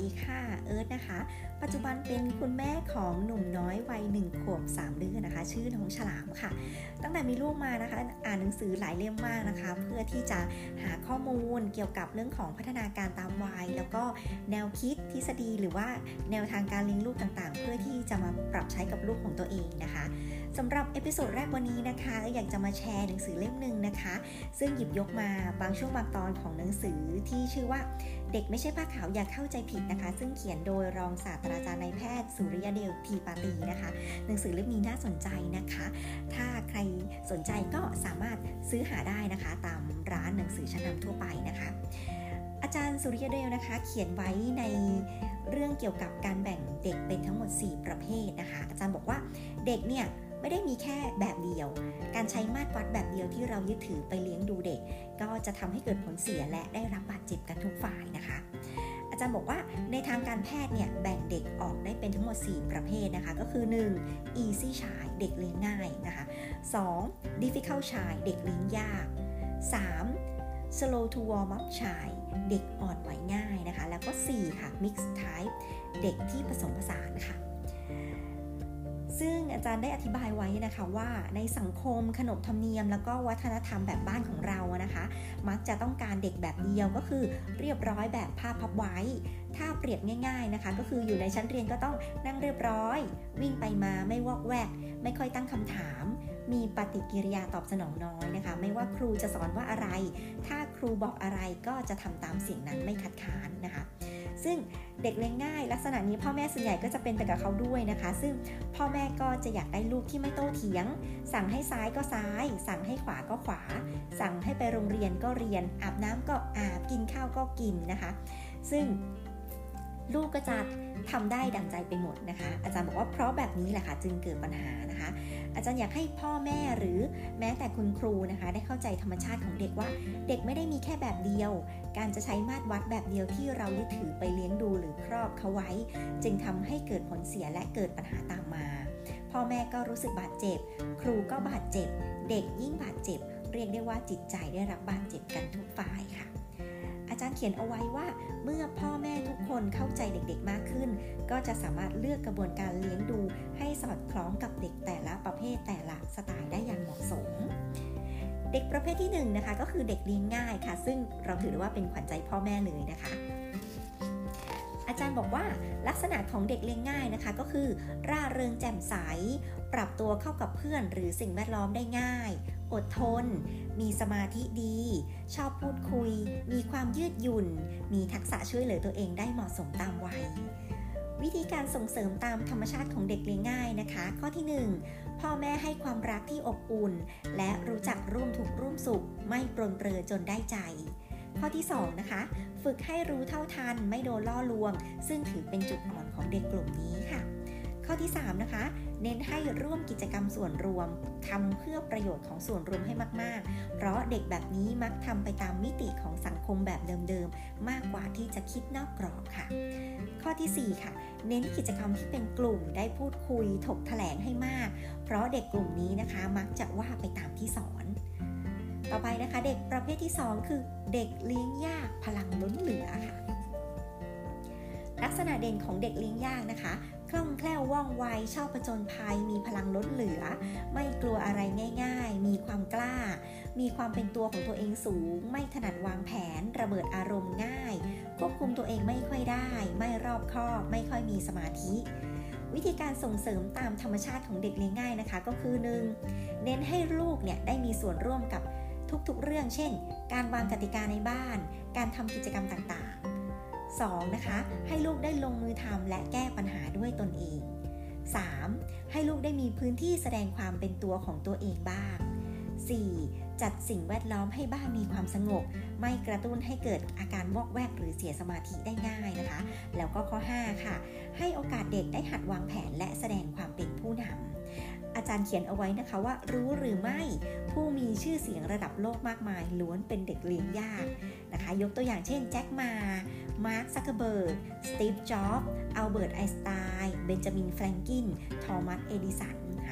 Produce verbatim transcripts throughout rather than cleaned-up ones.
ค่ะเอิร์ธนะคะปัจจุบันเป็นคุณแม่ของหนุ่มน้อยวัยหนึ่งขวบสามเดือนนะคะชื่อน้องฉลามค่ะตั้งแต่มีลูกมานะคะอ่านหนังสือหลายเล่มมากนะคะเพื่อที่จะหาข้อมูลเกี่ยวกับเรื่องของพัฒนาการตามวัยแล้วก็แนวคิดทฤษฎีหรือว่าแนวทางการเลี้ยงลูกต่างๆเพื่อที่จะมาปรับใช้กับลูกของตัวเองนะคะสำหรับเอพิโซดแรกวันนี้นะคะอยากจะมาแชร์หนังสือเล่มหนึ่งนะคะซึ่งหยิบยกมาบางช่วงบางตอนของหนังสือที่ชื่อว่าเด็กไม่ใช่ผ้าขาวอย่าเข้าใจผิดนะคะซึ่งเขียนโดยรองศาสตราจารย์นายแพทย์สุริยเดชทีปาตีนะคะหนังสือเล่มนี้น่าสนใจนะคะถ้าใครสนใจก็สามารถซื้อหาได้นะคะตามร้านหนังสือชั้นนำทั่วไปนะคะอาจารย์สุริยเดชนะคะเขียนไว้ในเรื่องเกี่ยวกับการแบ่งเด็กเป็นทั้งหมดสี่ประเภทนะคะอาจารย์บอกว่าเด็กเนี่ยไม่ได้มีแค่แบบเดียวการใช้มาตรวัดแบบเดียวที่เรายึดถือไปเลี้ยงดูเด็กก็จะทำให้เกิดผลเสียและได้รับบาดเจ็บกันทุกฝ่ายนะคะอาจารย์บอกว่าในทางการแพทย์เนี่ยแบ่งเด็กออกได้เป็นทั้งหมดสี่ประเภทนะคะก็คือหนึ่ง easy child เด็กเลี้ยงง่ายนะคะสอง difficult child เด็กเลี้ยงยากสาม slow to warm up child เด็กอ่อนไหวง่ายนะคะแล้วก็สี่ค่ะ mixed type เด็กที่ผสมผสานค่ะซึ่งอาจารย์ได้อธิบายไว้นะคะว่าในสังคมขนบธรรมเนียมแล้วก็วัฒนธรรมแบบบ้านของเรานะคะมักจะต้องการเด็กแบบเดียวก็คือเรียบร้อยแบบผ้าพับไว้ถ้าเปรียบง่ายๆนะคะก็คืออยู่ในชั้นเรียนก็ต้องนั่งเรียบร้อยวิ่งไปมาไม่วอกแวกไม่ค่อยตั้งคำถามมีปฏิกิริยาตอบสนองน้อยนะคะไม่ว่าครูจะสอนว่าอะไรถ้าครูบอกอะไรก็จะทำตามเสียงนั้นไม่คัดค้านนะคะซึ่งเด็กเลี้ยงง่ายลักษณะนี้พ่อแม่ส่วนใหญ่ก็จะเป็นไปกับเขาด้วยนะคะซึ่งพ่อแม่ก็จะอยากได้ลูกที่ไม่โต้เถียงสั่งให้ซ้ายก็ซ้ายสั่งให้ขวาก็ขวาสั่งให้ไปโรงเรียนก็เรียนอาบน้ำก็อาบกินข้าวก็กินนะคะซึ่งลูกก็จะทำได้ดังใจไปหมดนะคะอาจารย์บอกว่าเพราะแบบนี้แหละค่ะจึงเกิดปัญหานะคะอาจารย์อยากให้พ่อแม่หรือแม้แต่คุณครูนะคะได้เข้าใจธรรมชาติของเด็กว่าเด็กไม่ได้มีแค่แบบเดียวการจะใช้มาตรวัดแบบเดียวที่เรายึดถือไปเลี้ยงดูหรือครอบเขาไว้จึงทำให้เกิดผลเสียและเกิดปัญหาตามมาพ่อแม่ก็รู้สึกบาดเจ็บครูก็บาดเจ็บเด็กยิ่งบาดเจ็บเรียกได้ว่าจิตใจได้รับบาดเจ็บกันทุกฝ่ายค่ะอาจารย์เขียนเอาไว้ว่าเมื่อพ่อแม่ทุกคนเข้าใจเด็กๆมากขึ้นก็จะสามารถเลือกกระบวนการเลี้ยงดูให้สอดคล้องกับเด็กแต่ละประเภทแต่ละสไตล์ได้อย่างเหมาะสมเด็กประเภทที่หนึ่งนะคะก็คือเด็กเลี้ยงง่ายค่ะซึ่งเราถือว่าเป็นขวัญใจพ่อแม่เลยนะคะอาจารย์บอกว่าลักษณะของเด็กเลี้ยงง่ายนะคะก็คือร่าเริงแจ่มใสปรับตัวเข้ากับเพื่อนหรือสิ่งแวดล้อมได้ง่ายอดทนมีสมาธิดีชอบพูดคุยมีความยืดหยุ่นมีทักษะช่วยเหลือตัวเองได้เหมาะสมตามวัยวิธีการส่งเสริมตามธรรมชาติของเด็กเลี้ยงง่ายนะคะข้อที่หนึ่งพ่อแม่ให้ความรักที่อบอุ่นและรู้จักร่วมทุกข์ร่วมสุขไม่ปรนเปรอจนได้ใจข้อที่สองนะคะฝึกให้รู้เท่าทันไม่โดนล่อลวงซึ่งถือเป็นจุดอ่อนของเด็กกลุ่มนี้ค่ะข้อที่สามนะคะเน้นให้ร่วมกิจกรรมส่วนรวมทำเพื่อประโยชน์ของส่วนรวมให้มากๆเพราะเด็กแบบนี้มักทำไปตามมิติของสังคมแบบเดิมๆมากกว่าที่จะคิดนอกกรอบค่ะข้อที่สี่ค่ะเน้นกิจกรรมที่เป็นกลุ่มได้พูดคุยถกแถลงให้มากเพราะเด็กกลุ่มนี้นะคะมักจะว่าไปตามที่สอนต่อไปนะคะเด็กประเภทที่สองคือเด็กเลี้ยงยากพลังล้นเหลือค่ะลักษณะเด่นของเด็กเลี้ยงยากนะคะคล่องแคล่วว่องไวชอบผจญภัยมีพลังล้นเหลือไม่กลัวอะไรง่ายๆมีความกล้ามีความเป็นตัวของตัวเองสูงไม่ถนัดวางแผนระเบิดอารมณ์ง่ายควบคุมตัวเองไม่ค่อยได้ไม่รอบคอบไม่ค่อยมีสมาธิวิธีการส่งเสริมตามธรรมชาติของเด็กเลี้ยงง่ายนะคะก็คือหนึ่งเน้นให้ลูกเนี่ยได้มีส่วนร่วมกับทุกๆเรื่องเช่นการวางกติกาในบ้านการทำกิจกรรมต่างๆสองนะคะให้ลูกได้ลงมือทำและแก้ปัญหาด้วยตนเองสามให้ลูกได้มีพื้นที่แสดงความเป็นตัวของตัวเองบ้างสี่จัดสิ่งแวดล้อมให้บ้านมีความสงบไม่กระตุ้นให้เกิดอาการวอกแวกหรือเสียสมาธิได้ง่ายนะคะแล้วก็ข้อห้าค่ะให้โอกาสเด็กได้หัดวางแผนและแสดงความเป็นผู้นำอาจารย์เขียนเอาไว้นะคะว่ารู้หรือไม่ผู้มีชื่อเสียงระดับโลกมากมายล้วนเป็นเด็กเลี้ยงยากนะคะยกตัวอย่างเช่นแจ็คมามาร์ค ซักเคอร์เบิร์ก สตีฟ จ็อบส์ อัลเบิร์ต ไอน์สไตน์ เบนจามิน แฟรงกิน ทอมัส เอดิสันนะคะ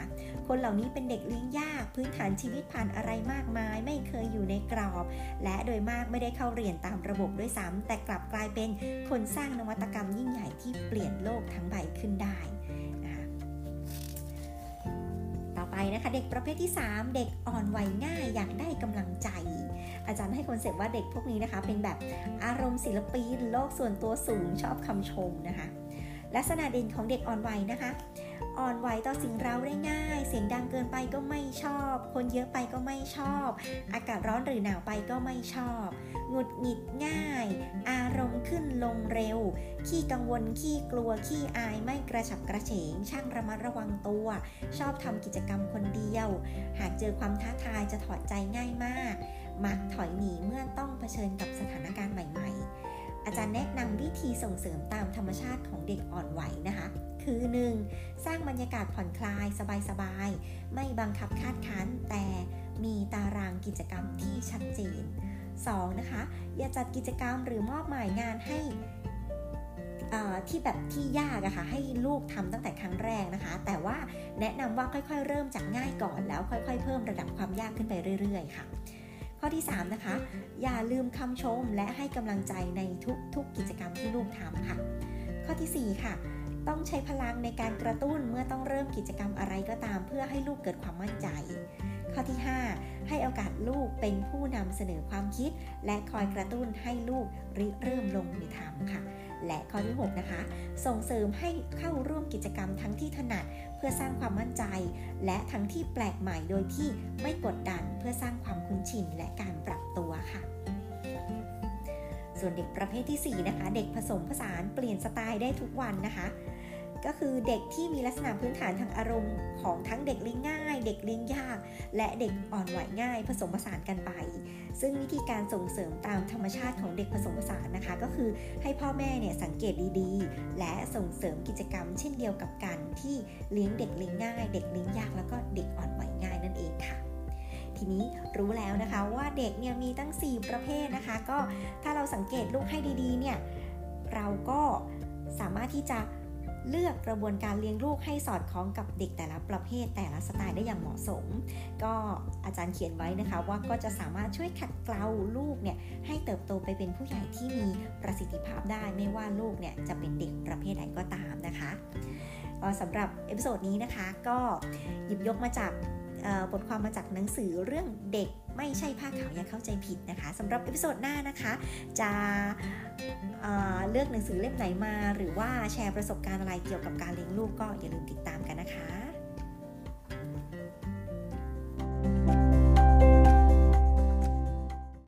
คนเหล่านี้เป็นเด็กเลี้ยงยากพื้นฐานชีวิตผ่านอะไรมากมายไม่เคยอยู่ในกรอบและโดยมากไม่ได้เข้าเรียนตามระบบด้วยซ้ำแต่กลับกลายเป็นคนสร้างนวัตกรรมยิ่งใหญ่ที่เปลี่ยนโลกทั้งใบขึ้นได้นะคะต่อไปนะคะเด็กประเภทที่สามเด็กอ่อนไหวง่ายอยากได้กำลังใจอาจารย์ให้คอนเซ็ปต์ว่าเด็กพวกนี้นะคะเป็นแบบอารมณ์ศิลปินโลกส่วนตัวสูงชอบคำชมนะคะลักษณะเด่นของเด็กอ่อนไหวนะคะอ่อนไหวต่อสิ่งเร้าได้ง่ายเสียงดังเกินไปก็ไม่ชอบคนเยอะไปก็ไม่ชอบอากาศร้อนหรือหนาวไปก็ไม่ชอบหงุดหงิดง่ายอารมณ์ขึ้นลงเร็วขี้กังวลขี้กลัวขี้อายไม่กระฉับกระเฉงช่างระมัดระวังตัวชอบทำกิจกรรมคนเดียวหากเจอความท้าทายจะถอดใจง่ายมากมักถอยหนีเมื่อต้องเผชิญกับสถานการณ์ใหม่ๆอาจารย์แนะนำวิธีส่งเสริมตามธรรมชาติของเด็กอ่อนไหวนะคะคือ หนึ่ง สร้างบรรยากาศผ่อนคลายสบายๆไม่บังคับคาดคั้นแต่มีตารางกิจกรรมที่ชัดเจน สอง นะคะอย่าจัดกิจกรรมหรือมอบหมายงานให้ที่แบบที่ยากอะค่ะให้ลูกทำตั้งแต่ครั้งแรกนะคะแต่ว่าแนะนำว่าค่อยๆเริ่มจากง่ายก่อนแล้วค่อยๆเพิ่มระดับความยากขึ้นไปเรื่อยๆค่ะข้อที่สามนะคะอย่าลืมคำชมและให้กำลังใจในทุกๆกิจกรรมที่ลูกทำค่ะข้อที่สี่ค่ะต้องใช้พลังในการกระตุ้นเมื่อต้องเริ่มกิจกรรมอะไรก็ตามเพื่อให้ลูกเกิดความมั่นใจข้อที่ห้าให้โอกาสลูกเป็นผู้นำเสนอความคิดและคอยกระตุ้นให้ลูกริเริ่มลงมือทำค่ะและข้อที่หกนะคะส่งเสริมให้เข้าร่วมกิจกรรมทั้งที่ถนัดเพื่อสร้างความมั่นใจและทั้งที่แปลกใหม่โดยที่ไม่กดดันเพื่อสร้างความคุ้นชินและการปรับตัวค่ะส่วนเด็กประเภทที่สี่นะคะเด็กผสมผสานเปลี่ยนสไตล์ได้ทุกวันนะคะก็คือเด็กที่มีลักษณะพื้นฐานทางอารมณ์ของทั้งเด็กเลี้ยงง่ายเด็กเลี้ยงยากและเด็กอ่อนไหวง่ายผสมผสานกันไปซึ่งวิธีการส่งเสริมตามธรรมชาติของเด็กผสมผสานนะคะก็คือให้พ่อแม่เนี่ยสังเกตดีๆและส่งเสริมกิจกรรมเช่นเดียวกับการที่เลี้ยงเด็กเลี้ยงง่ายเด็กเลี้ยงยากแล้วก็เด็กอ่อนไหวง่ายนั่นเองค่ะทีนี้รู้แล้วนะคะว่าเด็กเนี่ยมีตั้งสี่ประเภทนะคะก็ถ้าเราสังเกตลูกให้ดีๆเนี่ยเราก็สามารถที่จะเลือกกระบวนการเลี้ยงลูกให้สอดคล้องกับเด็กแต่ละประเภทแต่ละสไตล์ได้อย่างเหมาะสมก็อาจารย์เขียนไว้นะคะว่าก็จะสามารถช่วยขัดเกลาลูกเนี่ยให้เติบโตไปเป็นผู้ใหญ่ที่มีประสิทธิภาพได้ไม่ว่าลูกเนี่ยจะเป็นเด็กประเภทใดก็ตามนะคะสำหรับเอพิโซดนี้นะคะก็หยิบยกมาจากบทความมาจากหนังสือเรื่องเด็กไม่ใช่ผ้าขาวอย่าเข้าใจผิดนะคะสำหรับเอพิโซดหน้านะคะจะเอ่อเลือกหนังสือเล่มไหนมาหรือว่าแชร์ประสบการณ์อะไรเกี่ยวกับการเลี้ยงลูกก็อย่าลืมติดตามกันนะคะ